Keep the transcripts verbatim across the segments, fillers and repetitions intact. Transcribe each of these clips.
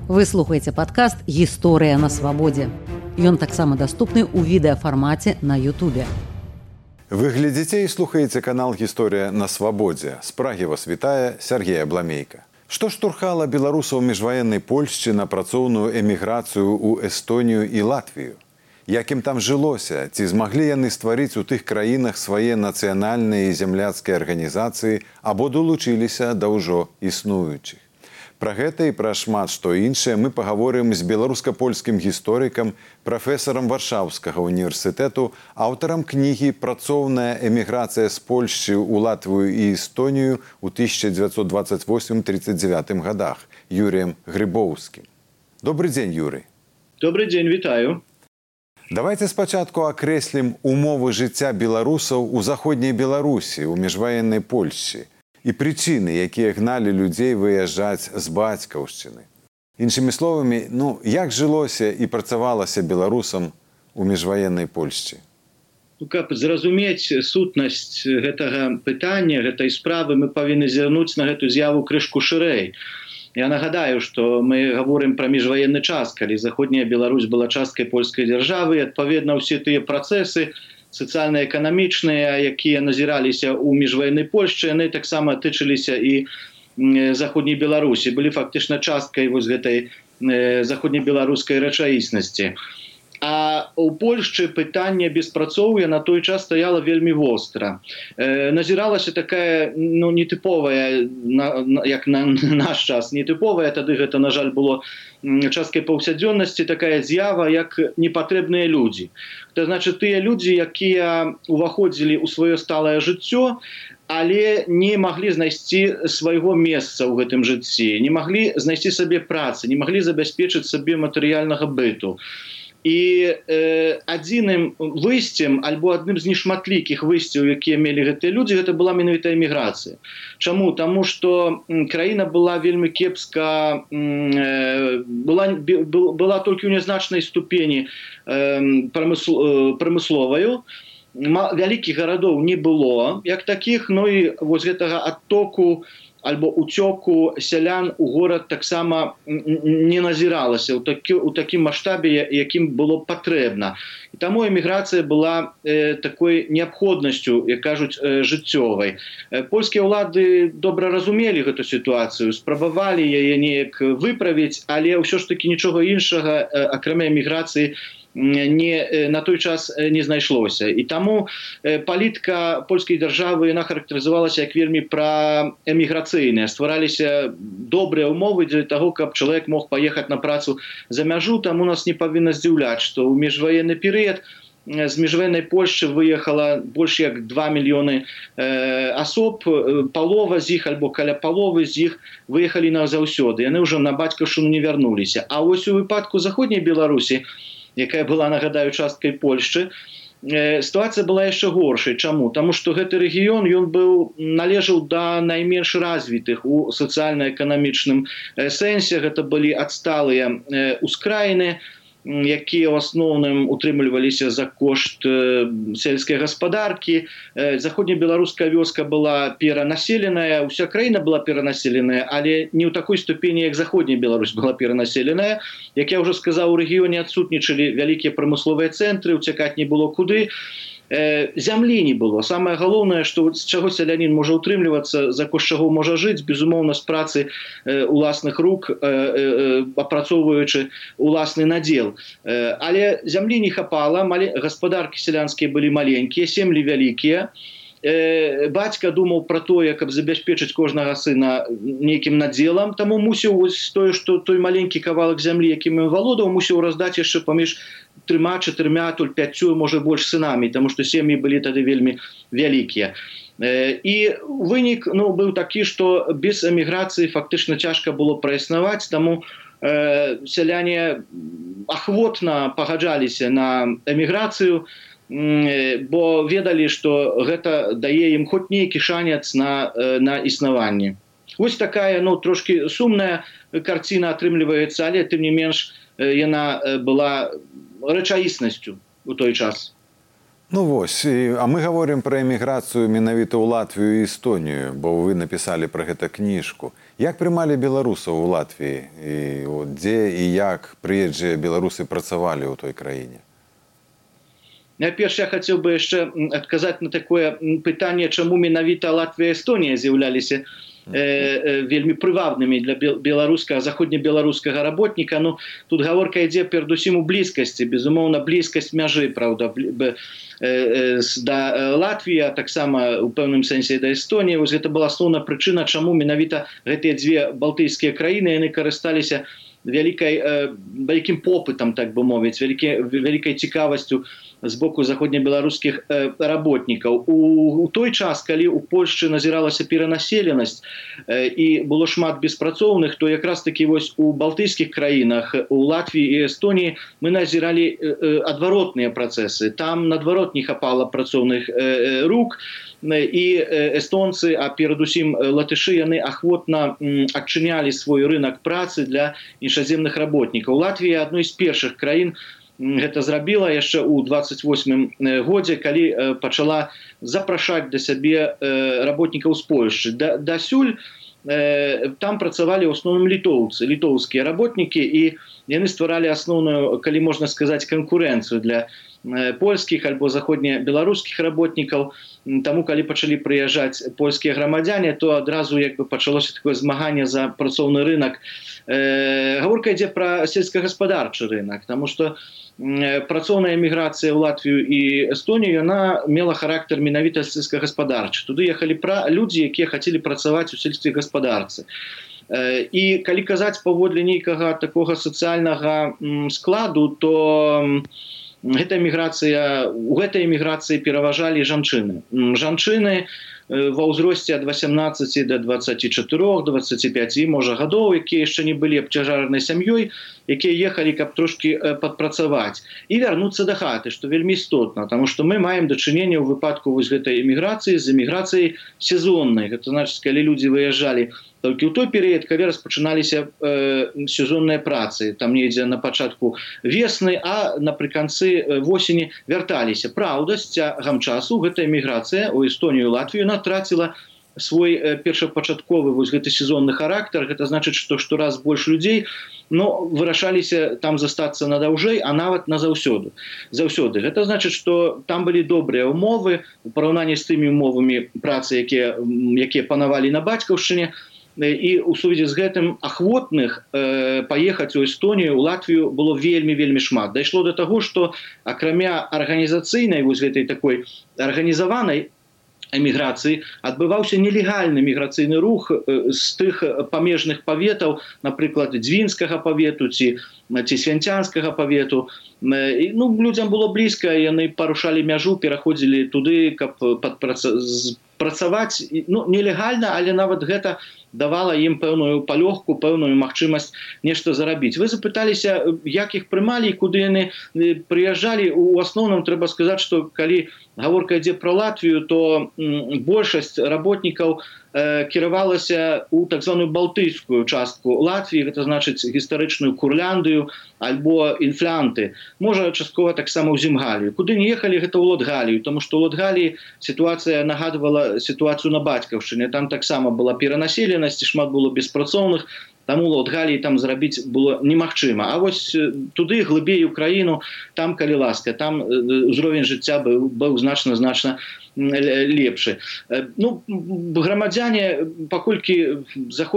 Вы слухаеце падкаст «Гісторыя на свабодзе». Ён таксама даступны ў відэафармаце на Ютубе. Вы глядзіце і слухаеце канал «Гісторыя на свабодзе». З Прагі вас вітае Сергей Абламейка. Што штурхала беларусаў міжваеннай Польшчы на працоўную эміграцыю ў Эстонію і Латвію? Як ім там жылося? Ці змаглі яны стварыць у тых краінах свае нацыянальныя і зямляцкія арганізацыі або далучыліся да ўжо існуючых? Пра гэта і пра шмат што іншае мы пагаворым з беларуска-польскім гісторыкам, прафесарам Варшаўскага універсітэту, аўтарам кнігі «Працоўная эміграцыя з Польшчы ў Латвію і Эстонію ў тысяча дзевяцьсот дваццаць восьмым - тридцать девятым гадах» Юрыем Грыбоўскім. Добры дзень, Юрый. Добрый дзень, вітаю. Давайте спачатку акрэслім умовы жыцця беларусаў у заходняй Беларусі, у міжваеннай Польшчы і прычыны, якія гналі людзей выязджаць з бацькаўшчыны. Іншымі словамі, ну, як жылося і працавалася беларусам у міжваеннай Польшчы? Ну, каб зразумець сутнасць гэтага пытання, гэтай справы, мы павінны зірнуць на гэту з'яву крышку шырэй. Я нагадаю, што мы гаворым пра міжваенны час, калі заходняя Беларусь была часткай польскай дзяржавы, адпаведна ўсе тыя працэсы сацыяльна-эканамічныя, якія назіраліся ў міжваеннай Польшчы, яны таксама тычыліся і заходняй Беларусі, былі фактычна часткай вось гэтай заходнебеларускай рэчаіснасці. А ў Польшчы пытанне беспрацоўя на той час стаяла вельмі востра. Назіралася такая, ну, нетыповая, як на наш час, нетыповая, тады гэта, на жаль, было часткай паўсядзённасці, такая з'ява, як непатрэбныя людзі. Гэта значыць, тыя людзі, якія ўваходзілі ў сваё сталае жыццё, але не маглі знайсці свайго месца ў гэтым жыцці, не маглі знайсці сабе працы, не маглі забяспечыць сабе матэрыяльнага быту. І э, адзіным выйсцем, альбо адным з нешматлікіх выйсцяў, якія мелі гэтыя людзі, гэта была менавіта эміграцыя. Чаму? Таму што краіна была вельмі кепска, э, была, была толькі ў нязначнай ступені э, прамысло, прамысловаю. Вялікіх гарадоў не было, як такіх, ну і вось гэтага адтоку альбо уцёку сялян у горад таксама не назіралася ў такі, ў такім маштабе, якім было патрэбна. І таму эміграцыя была э, такой неабходнасцю, як кажуць, э, жыццёвай. Э, польскія ўлады добра разумелі гэту сітуацыю, спрабавалі яе неяк выправіць, але ўсё ж такі нічога іншага, э, акрамя эміграцыі, не, на той час не знайшлося. І таму палітыка польскай дзяржавы яна характарызавалася як вельмі праэміграцыйная. Ствараліся добрыя ўмовы для таго, каб чалавек мог паехаць на працу за мяжу. Таму нас не павінна здзіўляць, што ў міжваенны перыяд з міжваеннай Польшчы выехала больш як два мільёны э, асоб, палова з іх альбо каля паловы з іх выехалі назаўсёды. Яны ўжо на бацькаўшчыну не вярнуліся. А вось у выпадку заходняй Беларусі, якая была, нагадаю, часткай Польшчы, э, сітуацыя была яшчэ горшай. Чаму? Таму што гэты рэгіён, ён быў, належаў да найменш развітых у сацыяльна-эканамічным э, сэнсе. Гэта былі адсталыя э, ускраіны, якія ў асноўным утрымліваліся за кошт э, сельскай гаспадаркі. Э, заходнебеларуская вёска была перанаселеная, уся краіна была перанаселеная, але не ў такой ступені, як заходняя Беларусь была перанаселеная. Як я ўжо сказаў, у рэгіёне адсутнічалі вялікія прамысловыя цэнтры, уцякаць не было куды. Э, зямлі не было. Самае галоўнае, што з чаго сялянін можа утрымлівацца, за кошт чаго можа жыць, безумоўна, з працы э, уласных рук, э, э, апрацоўваючы уласны надзел. Э, але зямлі не хапала, малі... гаспадаркі сялянскія былі маленькія, сем'і вялікія. Э, бацька думаў пра тое, каб забяспечыць кожнага сына нейкім надзелам, таму мусіў вось тое, што той маленькі кавалак зямлі, якім ён валодаў, мусіў раздаць яшчэ паміж трыма, чатырма, толь пяццю, можа больш сынамі, таму што сем'і былі тады вельмі вялікія. І вынік, ну, быў такі, што без эміграцыі фактычна цяжка было праіснаваць, таму э, сяляне ахвотна пагаджаліся на эміграцыю, бо ведалі, што гэта дае ім хоць нейкі шанец на, на існаванне. Вось такая, ну, трошки сумная карціна атрымліваецца, але тым не менш яна была рэчаіснасцю у той час. Ну вось, а мы гаворым пра эміграцыю менавіта ў Латвію і Эстонію, бо вы напісалі пра гэта кніжку. Як прымалі беларусаў у Латвіі і от, дзе і як прыезджыя беларусы працавалі ў той краіне? Найперш я хацеў бы яшчэ адказаць на такое пытанне, чаму менавіта Латвія і Эстонія з'яўляліся э, вельмі прывабнымі для беларускага заходнебеларускага работніка. Ну, тут гаворка ідзе перадусім у блізкасці, безумоўна, блізкасць мяжы, праўда, да Латвіі, а таксама у пэўным сэнсе да Эстоніі. Вось гэта была асноўная прычына, чаму менавіта гэтыя дзве балтыйскія краіны яны карысталіся вялікай вялікім попытам, так бы мовіць, вялікай цікавасцю з боку заходнебеларускіх работнікаў. У той час, калі ў Польшчы назіралася перанаселенасць і было шмат беспрацоўных, то якраз такі вось у балтыйскіх краінах, у Латвіі і Эстонії мы назіралі адваротныя працэсы. Там наадварот не хапала працоўных рук, і эстонцы, а перадусім латышы, яны ахвотна адчынялі свой рынок працы для іншаземных работнікаў. Латвія адной з першых краін гэта зрабіла яшчэ ў дваццаць восьмым годзе, калі пачала запрашаць да сябе работнікаў з Польшчы. Дасюль там працавалі ў асноўным літоўцы, літоўскія работнікі, і яны стваралі асноўную, калі можна сказаць, канкурэнцыю для польскіх альбо заходнебеларускіх работнікаў. Таму, калі пачалі прыязджаць польскія грамадзяне, то адразу як бы пачалося такое змаганне за працоўны рынок. Гаворка ідзе пра сельскагаспадарчы рынок, таму што працоўная эміграцыя ў Латвію і Эстонію, яна мела характар менавіта сельскагаспадарчы. Туды ехалі людзі, якія хацелі працаваць у сельскай гаспадарцы. І калі казаць паводле нейкага такога сацыяльнага складу, то Гэта эміграцыя, у гэтай эміграцыі пераважалі жанчыны. Жанчыны ва ўзросце ад васямнаццаці да дваццаці чатырох дваццаці пяці, можа, гадоў, якія яшчэ не былі абцяжаранай сям'ёй, якія ехалі, каб трошкі падпрацаваць і вярнуцца да хаты, што вельмі істотна, таму што мы маем дачыненне ў выпадку вось гэтай эміграцыі з эміграцыяй сезоннай. Гэта значыць, калі людзі выязджалі толькі ў той перыяд, калі распачыналіся э, сезонныя працы, там недзе на пачатку весны, а напрыканцы восені вярталіся. Праўда, з цягам часу гэта эміграцыя ў Эстонію і Латвію траціла свой э, першапачатковы вось гэты сезонны характар. Гэта значыць, што штораз больш людзей но вырашаліся там застацца надаўжэй, а нават назаўсёды. Заўсёды. Гэта значыць, што там былі добрыя ўмовы у параўнанні з тымі ўмовамі працы, якія, якія панавалі на бацькаўшчыне. І ў сувязі з гэтым ахвотных э, паехаць у Эстонію, у Латвію было вельмі-вельмі шмат. Дайшло да таго, што акрамя арганізацыйнай вось гэтай такой арганізаванай эміграцыі адбываўся нелегальны міграцыйны рух з тых памежных паветаў, напрыклад, Дзвінскага павету ці, ці Свянцянскага павету. І, ну, людзям было блізка, яны парушалі мяжу, пераходзілі туды, каб працаваць, ну, нелегальна, але нават гэта давала ім пэўную палёгку, пэўную магчымасць нешта зарабіць. Вы запыталіся, як іх прымалі і куды яны прыязджалі. У асноўным трэба сказаць, што калі гаворка ідзе пра Латвію, то большасць работнікаў кіравалася ў так званую балтыйскую частку Латвіі, гэта значыць гістарычную Курляндыю альбо Інфлянты. Можа, часткова таксама ў Земгалію. Куды не ехалі, гэта ў Латгалію, тому што ў Латгаліі сітуацыя нагадвала сітуацыю на бацькаўшчыне. Там таксама была перанаселенасць, шмат было беспрацоўных, таму Латгаліі там зрабіць было немагчыма. А вось туды, глыбей у краіну, там, калі ласка, там узровень жыцця быў, быў значна-значна лепшы. Ну, грамадзяне, паколькі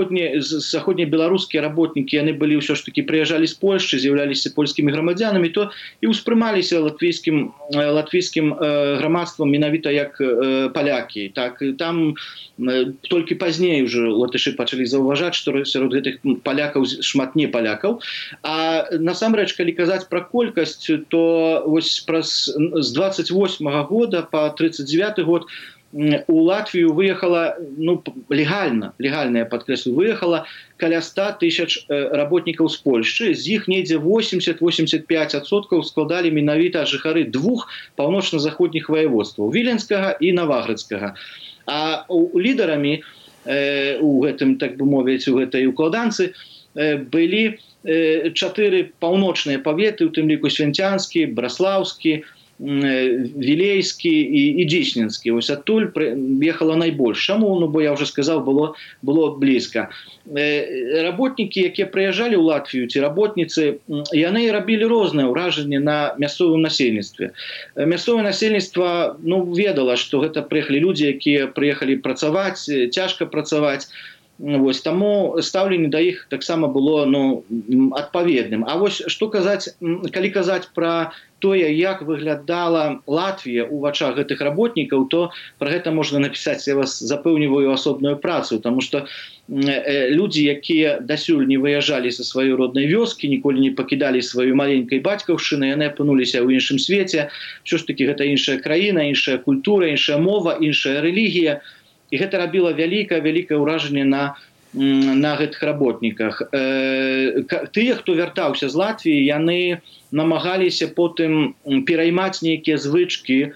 заходнебеларускія работнікі, яны былі ўсё ж такі прыязджалі з Польшчы, з'яўляліся польскімі грамадзянамі, то і ўспрымаліся латвійскім, латвійскім грамадствам менавіта як палякі. Так, там толькі пазней уже латышы пачалі заўважаць, што сярод гэтых палякаў шмат не палякаў. А насамрэч, калі казаць пра колькасць, то вось праз з дваццаць восьмага года па тридцать девятый год у Латвію выехала, ну, легальна, легальна, я падкрэслю, выехала каля ста тысяч работнікаў з Польшчы. З іх недзе восемьдесят — восемьдесят пять адсоткаў складалі менавіта жыхары двух паўночна-заходніх ваяводстваў, Віленскага і Наваградскага. А лідарамі у гэтым, так бы мовіць, у гэтай укладанцы былі чатыры паўночныя паветы, у тым ліку Свянцянскі, Браслаўскі, Вілейскі і, і Дзейсненскі. Ось адтуль ехала найбольш. Чаму? Ну, бо я вже сказав, было, было блізка. Работнікі, якія прыязджалі ў Латвію, ці работніцы, яны рабілі рознае ўражанне на мясцовым насельніцтве. Мясцовае насельніцтва, ну, ведала, што гэта прыехалі людзі, якія прыехалі працаваць, цяжка працаваць. Вось, таму стаўленне да іх таксама было, ну, адпаведным. А вось што казаць, калі казаць пра тое, як выглядала Латвія ў вачах гэтых работнікаў, то пра гэта можна напісаць, я вас запэўніваю, асобную працу, таму што людзі, якія дасюль не выязджалі са сваёй роднай вёскі, ніколі не пакідалі сваю маленькай бацькаўшчыны, яны апынуліся ў іншым свеце. Що ж такі, гэта іншая краіна, іншая культура, іншая мова, іншая рэлігія. І гэта рабіла вялікае, вялікае ўражанне на, на гэтых работніках. Э, тыя, хто вяртаўся з Латвіі, яны намагаліся потым пераймаць нейкія звычкі, э,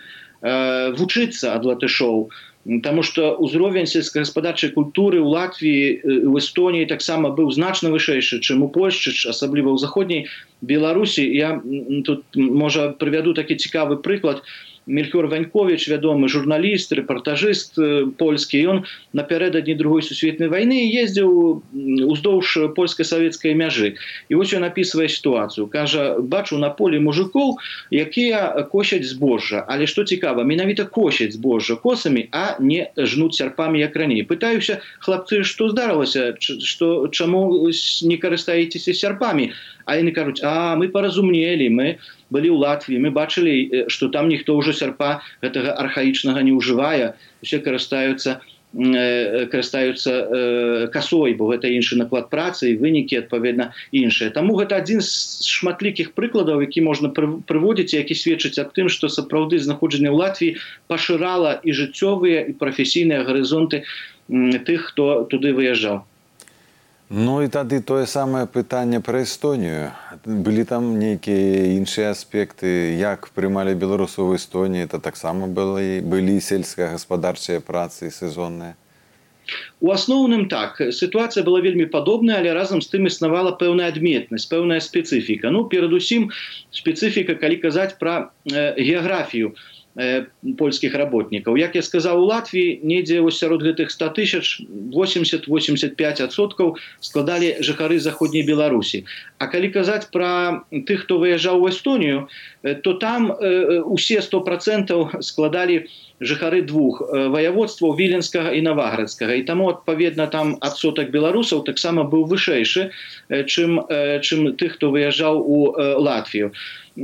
вучыцца ад латышоў. Таму што ўзровень сельскагаспадарчай культуры ў Латвіі, ў Эстонії таксама быў значна вышэйшы, чым у Польшчы, асабліва ў заходняй Беларусі. Я тут, можа, прывяду такі цікавы прыклад. Мельхіор Ванькович, вядомы журналіст, рэпартажыст польскі, ён напярэдадні Другой сусветнай вайны ездзіў уздоўж польска-савецкай мяжы. І вось ён апісвае сітуацыю. Кажа, бачу на полі мужикоў, якія косяць збожжа. Але што цікава, менавіта косяць збожжа косамі, а не жнуць сярпамі, як раней. Пытаюся, хлапцы, што здарылася, што, чаму не карыстаецеся сярпамі? А яны кажуць, а мы паразумнелі, мы былі ў Латвіі, мы бачылі, што там ніхто ўжо сярпа гэтага архаічнага не ўжывае, усе карыстаюцца, э, карыстаюцца э, касой, бо гэта іншы наклад працы і вынікі, адпаведна, іншыя. Таму гэта адзін з шматлікіх прыкладаў, які можна прыводзіць, які сведчыць аб тым, што сапраўды знаходжанне ў Латвіі пашырала і жыццёвыя, і прафесійныя гарызонты тых, хто туды выязджаў. Ну і тады тое самае пытанне пра Эстонію. Былі там нейкія іншыя аспекты, як прымалі беларусаў у Эстоніі, это таксама былі, былі сельскагаспадарчыя працы сезонныя? У асноўным так. Сітуацыя была вельмі падобная, але разам з тым існавала пэўная адметнасць, пэўная спецыфіка. Ну, перадусім, спецыфіка, калі казаць пра э, геаграфію польскіх работнікаў. Як я сказаў, у Латвіі недзе сярод гэтых ста тысяч восемьдесят — восемьдесят пять адсоткаў складалі жыхары заходняй Беларусі. А калі казаць пра тых, хто выязджаў у Эстонію, то там э, усе сто процентаў складалі жыхары двух ваяводстваў Віленскага і Наваградскага. І таму, адпаведна, там адсотак беларусаў таксама быў вышэйшы, чым, чым тых, хто выязджаў у Латвію.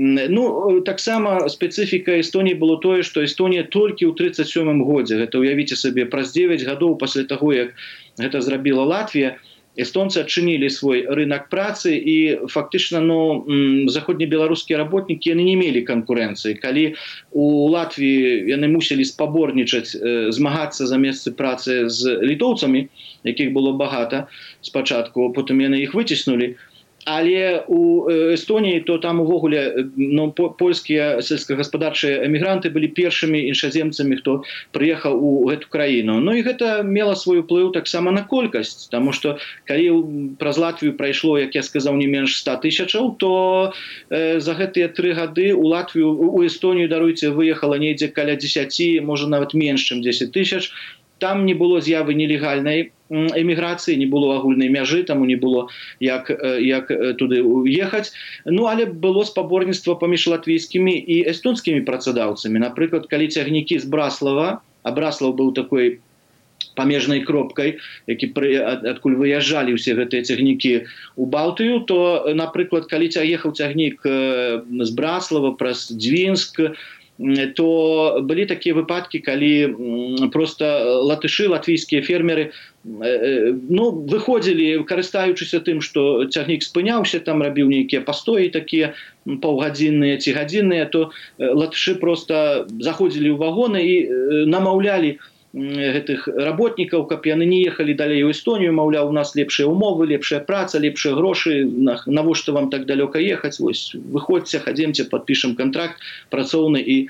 Ну, таксама спецыфіка Эстоніі было тое, што Эстонія толькі ў тридцать сёмым годзе, гэта уявіце сабе, праз девять гадоў пасля таго, як гэта зрабіла Латвія, эстонцы адчынілі свой рынок працы і фактычна, ну, заходнебеларускія работнікі, яны не мелі канкурэнцыі. Калі у Латвіі яны мусілі спаборнічаць, змагацца за месцы працы з літоўцамі, якіх было багата спачатку, потым яны іх выціснулі. Але у Эстонії, то там увогуле, ну, польскія сельскагаспадарчыя эмігранты былі першымі іншаземцамі, хто прыехаў у гэту краіну. Ну і гэта мела свой уплыў таксама на колькасць, таму што калі праз Латвію прайшло, як я сказаў, не менш ста тысячаў, то э, за гэтыя тры гады у Латвію, у Эстонію, даруйце, выехала недзе каля дзесяці, можа нават менш, чым дзесяць тысяч. Там не было з'явы нелегальнай эміграцыі, не было агульнай мяжы, таму не было як, як туды уехаць. Ну, але было спаборніцтва паміж латвійскімі і эстонскімі працадаўцамі. Напрыклад, калі цягнікі з Браслава, а Браслав быў такой памежнай кропкай, які адкуль выязджалі ўсе гэтыя цягнікі ў Балтыю, то, напрыклад, калі ехаў цягнік з Браслава праз Двінск, то былі такія выпадкі, калі проста латышы, латвійскія фермеры, ну, выходзілі, карыстаючыся тым, што цягнік спыняўся, там рабіў нейкія пастоі такія паўгадзінныя ці гадзінныя, то латышы проста заходзілі ў вагоны і намаўлялі гэтых работнікаў, каб яны не ехалі далей у Эстонію, маўляў, у нас лепшыя умовы, лепшая праца, лепшыя грошы, навошта вам так далёка ехаць, вось, выходзьце, хадземце, падпішам кантракт працоўны і,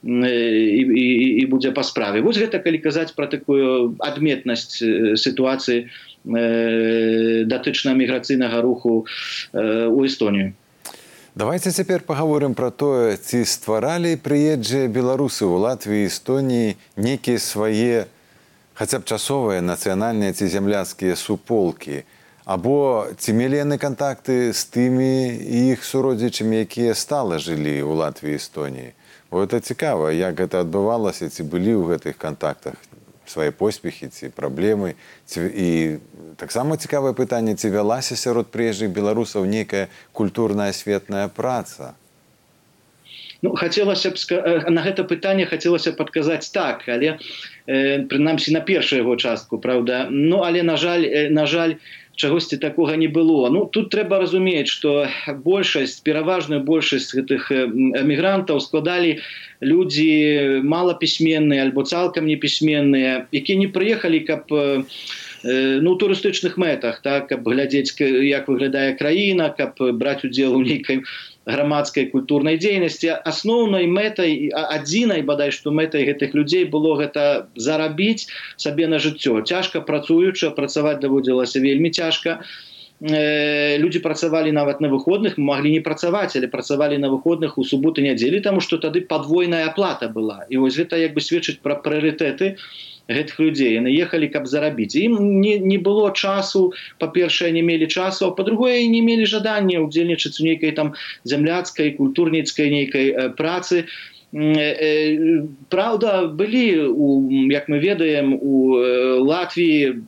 і, і, і будзе па справе. Вось гэта калі казаць пра такую адметнасць сітуацыі э, датычна міграцыйнага руху э, у Эстонію. Давайте цяпер пагаворым пра тое, ці стваралі прыезджыя беларусы ў Латвіі і Эстоніі нейкія свае, хаця б часовыя нацыянальныя ці зямляцкія суполкі, або ці мелі яны кантакты з тымі іх суродзічамі, якія стала жылі ў Латвіі і Эстоніі. Бо гэта цікава, як гэта адбывалася, ці былі ў гэтых кантактах свае поспехі ці праблемы. І таксама цікавае пытанне, ці вялася сярод прыезджых беларусаў нейкая культурная асветная праца? Ну, хацелася б, на гэта пытанне хацелася б адказаць так, але э, прынамсі на першую яго частку, правда. Ну, але, на жаль, э, на жаль, чагосьці такога не было. Ну, тут трэба разумець, што большасць, пераважную большасць гэтых эмігрантаў складалі людзі малапісьменныя альбо цалкам непісьменныя, якія не прыехалі, каб ну, у турыстычных мэтах, так, каб глядзець, як выглядае краіна, каб браць удзел у нейкай грамадскай культурнай дзейнасці. Асноўнай мэтай, адзінай, бадай, што мэтай гэтых людзей было гэта зарабіць сабе на жыццё. Цяжка працуючы, працаваць даводзілася вельмі цяжка. Людзі працавалі нават на выходных, маглі не працаваць, але працавалі на выходных у суботу, нядзелі, таму што тады падвойная аплата была. І вось гэта як бы сведчыць пра прыярытэты гэтых людзей. Яны ехалі, каб зарабіць. Ім не, не было часу, па-першае, не мелі часу, а па-другое, не мелі жадання ўдзельнічаць у нейкай там зямляцкай, культурніцкай нейкай э, працы. Э, э, Праўда, былі, у, як мы ведаем, у э, Латвіі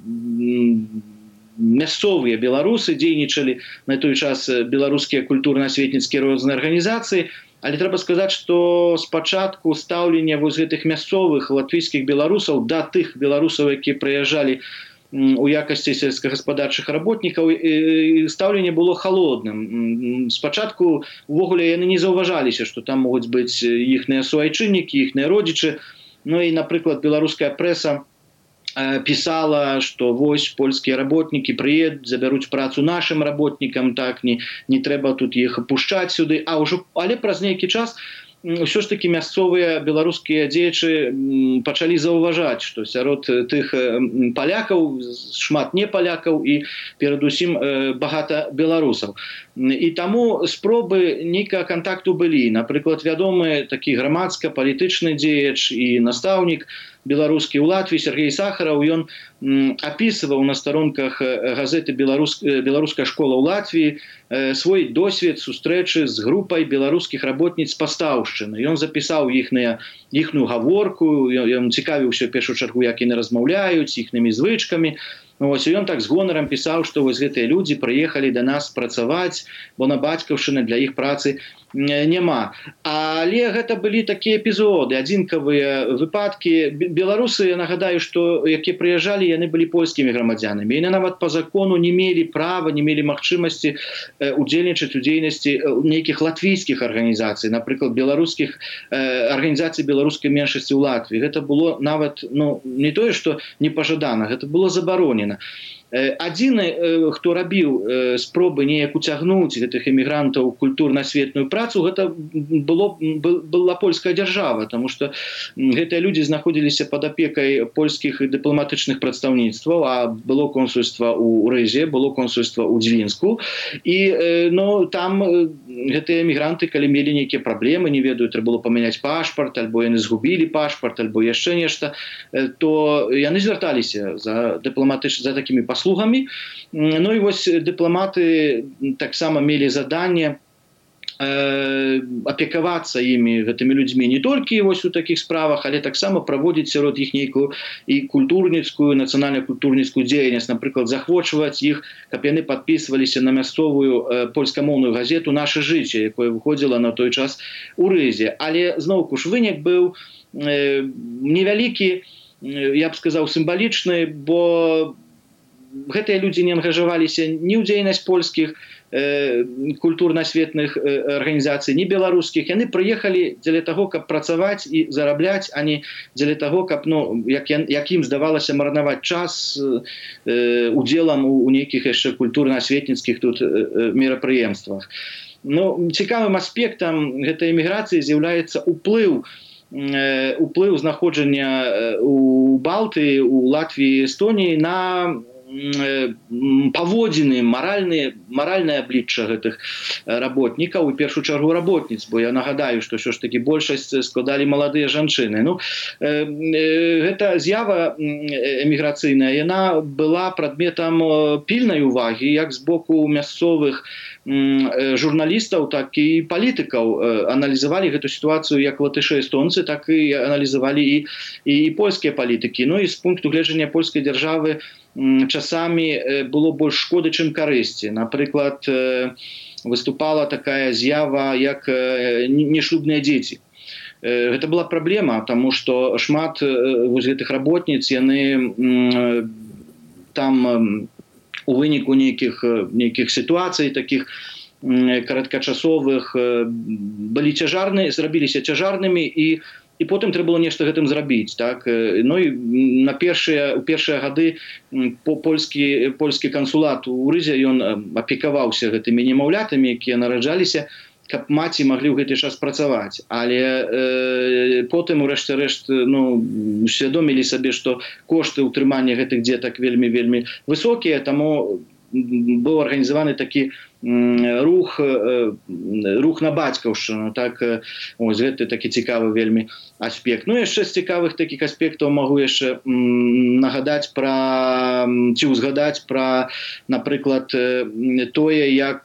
мясцовыя беларусы, дзейнічалі на той час беларускія культурна-асветніцкія розныя арганізацыі, але трэба сказаць, што спачатку стаўленне вось гэтых мясцовых латвійскіх беларусаў да тых беларусаў, якія прыязджалі у якасці сельскагаспадарчых работнікаў, стаўленне было халодным. Спачатку увогуле яны не заўважаліся, што там могуць быць іхныя суайчыннікі, іхныя родзічы. Ну і, напрыклад, беларуская прэса писала, что вось польскія работнікі прыедуць, забяруць працу нашим работнікам, так, не, не трэба тут іх апушчаць сюды. А ўжо, але праз нейкі час ўсё ж такі мясцовыя беларускія дзеячы пачалі заўважаць, што сярод тых палякаў шмат не палякаў і перадусім багата беларусаў. І таму спробы нейкага кантакту былі. Напрыклад, вядомы такі грамадска-палітычны дзеяч і настаўнік беларускі ў Латвіі Сергей Сахараў, ён апісваў на старонках газеты «Беларуская школа ў Латвіі» свой досвед сустрэчы з групай беларускіх работніц пастаўшчыны. Ён запісаў іхныя, іхную гаворку, ён цікавіўся ў першую чаргу, як яны размаўляюць, іхнымі звычкамі. Ось, і ён так з гонарам пісаў, што вось гэтыя людзі прыехалі да нас працаваць, бо на бацькаўшчыны для іх працы няма. Але гэта былі такія эпізоды, адзінкавыя выпадкі. Беларусы, я нагадаю, што якія прыязджалі, яны былі польскімі грамадзянамі. Яны нават па закону не мелі права, не мелі магчымасці удзельнічаць у дзейнасці нейкіх латвійскіх арганізацый, напрыклад, беларускіх арганізацый беларускай меншасці ў Латвіі. Гэта было нават, ну, не тое, што непажадана, гэта было забаронена. Адзіны, хто рабіў спробы неяк уцягнуць гэтых эмігрантаў культурна-асветную працу, гэта было, была польская дзяржава, таму што гэтыя людзі знаходзіліся пад апекай польскіх дыпламатычных прадстаўніцтваў, а было консульства ў Рызе, было консульства ў Дзвінску. І ну, там гэтыя эмігранты, калі мелі нейкія праблемы, не ведаю, трэба было памяняць пашпарт, альбо яны згубілі пашпарт, альбо яшчэ нешта, то яны звярталіся за дыпламатыч... за такімі паслугамі. слугамі. Ну і вось дыпламаты таксама мелі заданне э, апекавацца імі, гэтымі людзьмі, не толькі вось у такіх справах, але таксама праводзіць сярод іх нейкую і культурніцкую, нацыянальна-культурніцкую дзейнасць, напрыклад, захвочваць іх, каб яны падпісваліся на мясцовую э, польскамоўную газету «Наша жыццё», якое выходзіла на той час у Рызе. Але зноўку ж вынік быў э, невялікі, я б сказаў, сімвалічны, бо гэтыя людзі не ангажаваліся ні ў дзейнасць польскіх э, культурна-асветных э, арганізацый, ні беларускіх. Яны прыехалі дзеля таго, каб працаваць і зарабляць, а не дзеля таго, каб, ну, як, як ім здавалася, марнаваць час э, удзелам у, у нейкіх яшчэ культурна-асветніцкіх тут э, мерапрыемствах. Ну, цікавым аспектам гэтай эміграцыі з'яўляецца ўплыў уплыў знаходжання у Балтыі, у Латвіі, Эстоніі на паводзіны, маральныя, маральнае аблічча гэтых работнікаў, у першую чаргу работніц, бо я нагадаю, што ўсё ж такі большасць складалі маладыя жанчыны. Ну, гэта з'ява эміграцыйная, яна была прадметам пільнай увагі як з боку мясцовых журналістаў, так і палітыкаў. Аналізавалі гэту сітуацыю як латышы, эстонцы, так і аналізавалі і, і польскія палітыкі. Ну і з пункту гледжання польскай дзяржавы часамі было больш шкоды, чым карысці. Напрыклад, выступала такая з'ява, як нешлюбныя дзеці. Гэта была праблема, таму што шмат вось гэтых работніц, яны там у выніку нейкіх, нейкіх сітуацый, такіх кароткачасовых, былі цяжарныя, зрабіліся цяжарнымі, і і потым трэба было нешта гэтым зрабіць, так. Ну і на першыя у першыя гады польскі польскі кансулат у Рызе, ён апекаваўся гэтымі немаўлятамі, якія нараджаліся, каб маці маглі ў гэты час працаваць. Але э, потым урэшце рэшт, ну, усвядомілі сабе, што кошты ўтрымання гэтых дзетак вельмі вельмі высокія, таму быў арганізаваны такі рух, рух на бацькаўшчыну, так. Ось гэта такі цікавы вельмі аспект. Ну, яшчэ з цікавых такіх аспектаў магу яшчэ нагадаць пра, ці ўзгадаць пра, напрыклад, тое, як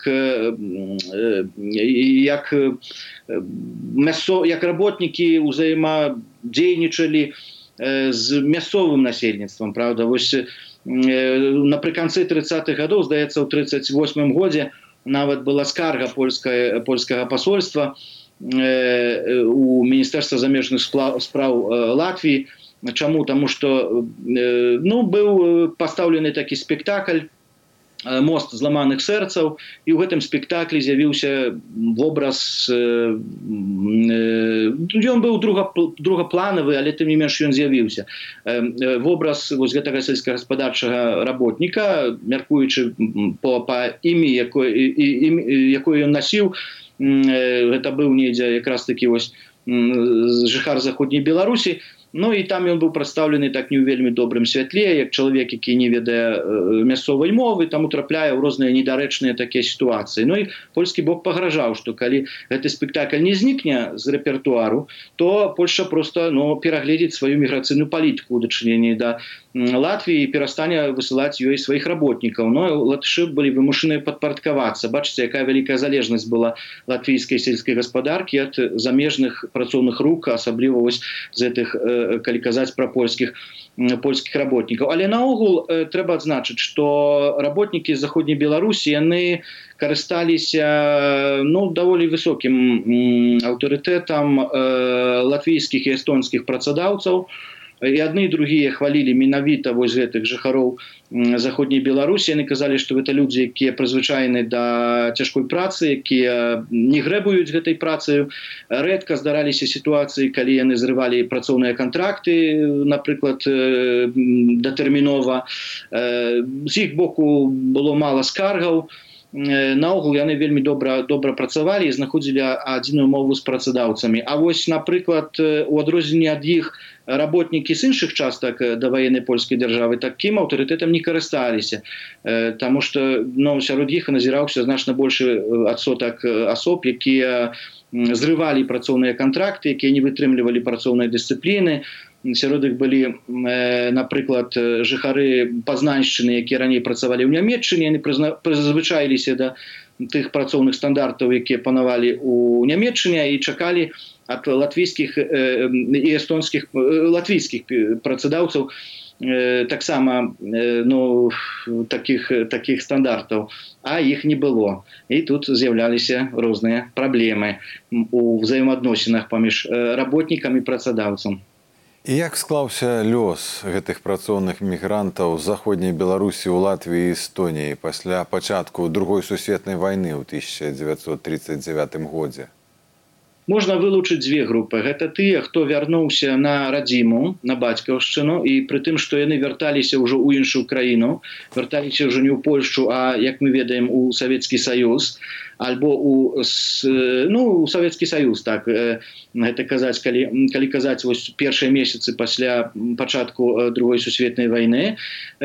як мясцо, як работнікі ўзаемадзейнічалі з мясцовым насельніцтвам, правда. Вось напрыканцы трыццатых гадоў, здаецца, ў трыццаць восьмым годзе нават была скарга польская, польскага пасольства у Міністэрства замежных спраў Латвіі. Чаму? Таму што ну, быў пастаўлены такі спектакль «Мост зламаных сэрцаў», і ў гэтым спектаклі з'явіўся вобраз, ён быў другапланавы, але тым не менш ён з'явіўся. Вобраз вось гэтага сельскагаспадарчага работніка, мяркуючы па, па імі, якое, якое ён насіў, гэта быў недзе якраз такі вось жыхар заходняй Беларусі. Ну і там ён быў прадстаўлены так не ў вельмі добрым святле, як чалавек, які не ведае мясцовай мовы, таму трапляе ў розныя недарэчныя такія сітуацыі. Ну і польскі бок пагражаў, што калі гэты спектакль не знікне з рэпертуару, то Польшча проста, ну, перагледзіць сваю міграцыйную палітыку ў дачыненні да Латвіі і перастане высылаць ёй сваіх работнікаў. Ну, латышы былі вымушаны падпарадкавацца. Бачыце, якая вялікая залежнасць была латвійскай сельскай гаспадаркі ад замежных працоўных рук, асабліва вось з гэтых, калі казаць пра польскіх, польскіх работнікаў. Але наогул трэба адзначыць, што работнікі з заходняй Беларусі, яны карысталіся, ну, даволі высокім аўтарытэтам латвійскіх і эстонскіх працадаўцаў. І адны і другія хвалілі менавіта вось гэтых жыхароў заходняй Беларусі. Яны казалі, што гэта людзі, якія прызвычайны да цяжкой працы, якія не грэбуюць гэтай працаю. Рэдка здараліся сітуацыі, калі яны зрывалі працоўныя кантракты, напрыклад, датэрмінова. З іх боку было мала скаргаў. Наогул яны вельмі добра, добра працавалі і знаходзілі адзіную мову з працадаўцамі. А вось, напрыклад, у адрозненні ад іх работнікі з іншых частак даваеннай польскай дзяржавы такім аўтарытэтам не карысталіся, таму што, ну, сярод іх назіраўся значна большы адсотак асоб, якія зрывалі працоўныя кантракты, якія не вытрымлівалі працоўнай дысцыпліны. Сярод іх былі, напрыклад, жыхары Пазнаншчыны, якія раней працавалі ў Нямецчыне, яны прызвычаіліся да тых працоўных стандартаў, якія панавалі ў Нямецчыне, і чакалі ад латвійскіх і эстонскіх, латвійскіх працадаўцаў таксама, ну, такіх, такіх стандартаў, а іх не было. І тут з'яўляліся розныя праблемы у ўзаемаадносінах паміж работнікам і працадаўцам. І як склаўся лёс гэтых працоўных мігрантаў з заходняй Беларусі ў Латвіі і Эстоніі пасля пачатку Другой сусветнай вайны ў тысяча дзевяцьсот тридцать девятым годзе? можна вылучыць дзве групы. Гэта тыя, хто вярнуўся на радзіму, на бацькаўшчыну, і пры тым, што яны вярталіся ўжо ў іншую краіну, вярталіся ўжо не ў Польшчу, а, як мы ведаем, у Савецкі Саюз, альбо у, ну, у Савецкі Саюз, так, гэта казаць, калі, калі казаць вось першыя месяцы пасля пачатку Другой сусветнай вайны.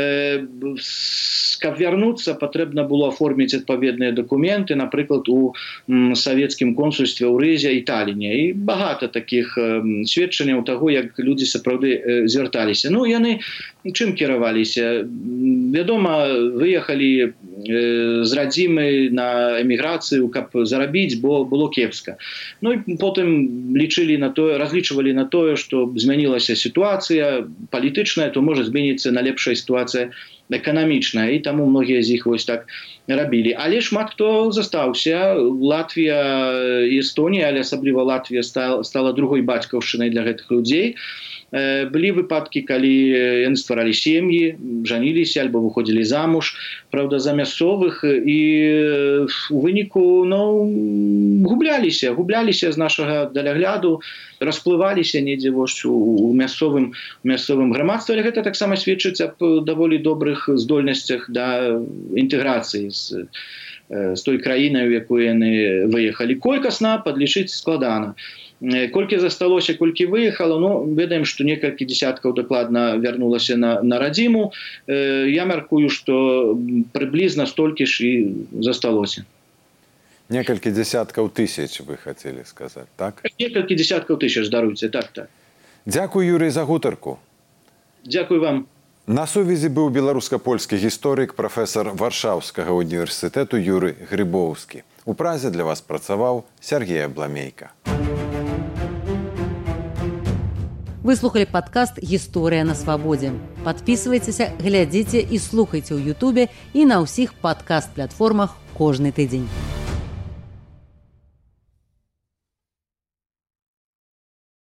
Каб вярнуцца, патрэбна было аформіць адпаведныя дакументы, напрыклад, у савецкім консульстве ў Рызе і Таліне. І багата такіх сведчанняў таго, як людзі сапраўды звярталіся. Ну, яны чым кіраваліся? Вядома, выехалі з радзімы на эміграцыю, каб зарабіць, бо было кепска. Ну і потым лічылі на тое, разлічвалі на тое, што змянілася сітуацыя палітычная, то можа зменіцца на лепшая сітуацыя эканамічная, і таму многія з іх вось так рабілі. Але шмат хто застаўся. Латвія і Эстонія, але асабліва Латвія стала, стала другой бацькаўшчынай для гэтых людзей. Былі выпадкі, калі яны стваралі сем'і, жаніліся альбо выходзілі замуж, правда, за мясцовых, і у выніку, ну, губляліся, губляліся з нашага далягляду, расплываліся недзе вось у мясцовым, у мясцовым грамадстве, але гэта таксама сведчыць аб даволі добрых здольнасцях да інтэграцыі з, з той краінай, у якую яны выехалі. Колькасна падлічыць складана. Колькі засталося, колькі выехала, ну, ведаем, што некалькі дзесяткаў дакладна вярнулася на, на радзіму. Я мяркую, што прыблізна столькі ж і засталося. Некалькі дзесяткаў тысяч, вы хацелі сказаць, так? Некалькі дзесяткаў тысяч, даруйце, так, так. Дзякуй, Юрый, за гутарку. Дзякуй вам. На сувязі быў беларуска-польскі гісторык, прафесар Варшаўскага універсітэту Юрый Грыбоўскі. У Празе для вас працаваў Сергей Абламейка. Вы слухали падкаст «Гісторыя на свабодзе». Падпісвайцеся, глядзіце і слухайце ў Ютубе і на ўсіх падкаст-платформах кожны тыдзень.